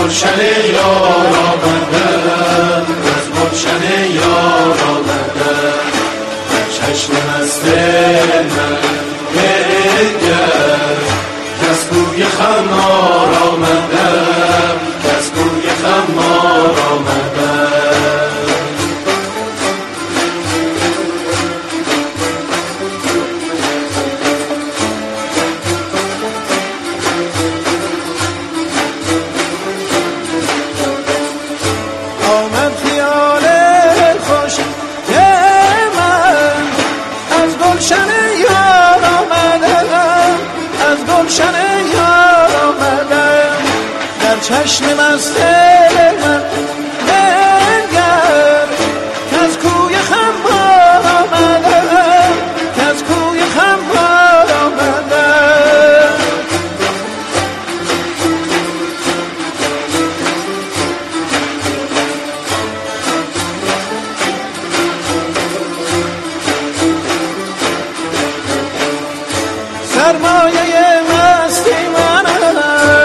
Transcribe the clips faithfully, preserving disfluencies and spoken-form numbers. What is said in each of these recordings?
گلشن یار آمدم، از گلشن یار آمدم، چشم مست من بنگر که از کوی خمار آمدم، که از کوی خمار آمدم. آمد خیال خوش که من از گلشن یار آمدم، از گلشن یار آمدم، در چشم مست من بنگر که از کوی خمار آمدم، که از کوی خمار آمدم. سرمایه مستی منم،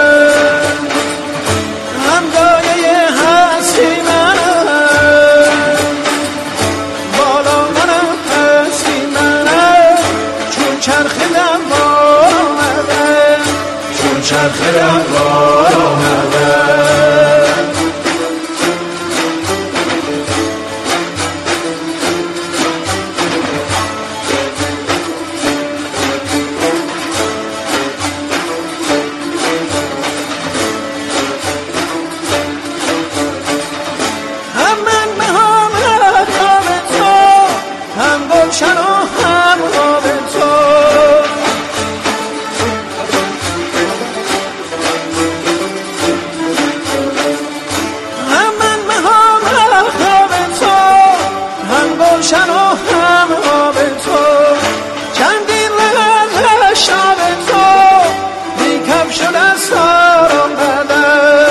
همدایه هستی منم، بالا منم هستی منم، چون چرخ دوار آمدم، چون چرخ دوار آمدم. گلشن و هم آب تو، هم من مهام خواب تو، هم گلشن و هم آب تو، چندین لحظه شاب تو، بی کفش و دستار آمدم.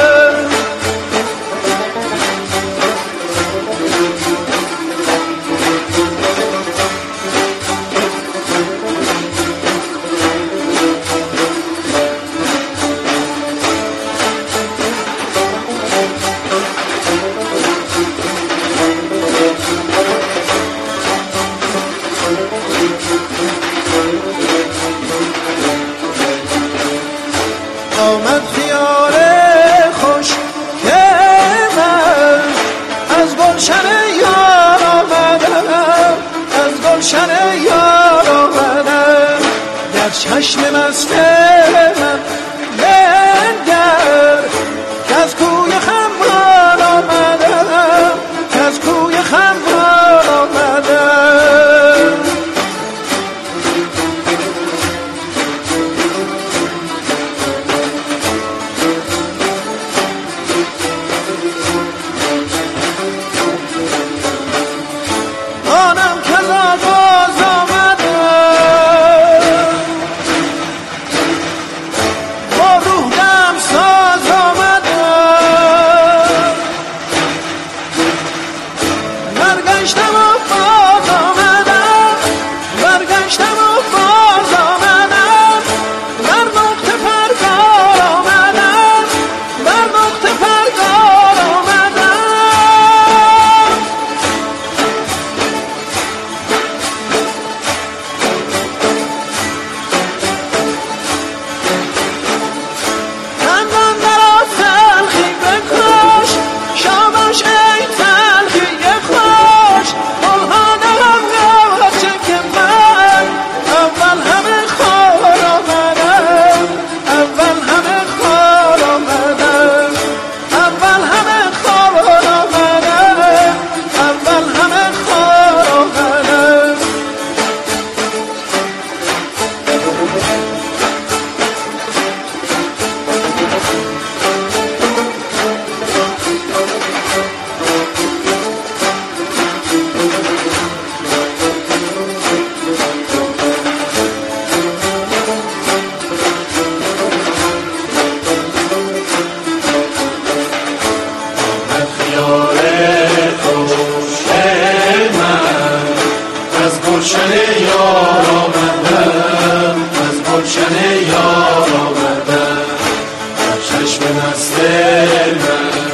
آمد خیال خوش که من از گلشن یار آمدم، از گلشن یار آمدم، در چشم مست من بنگر که از کوی خمار آمدم، که از کوی خمار آمدم. آنم که از آغاز آمدم، نسل من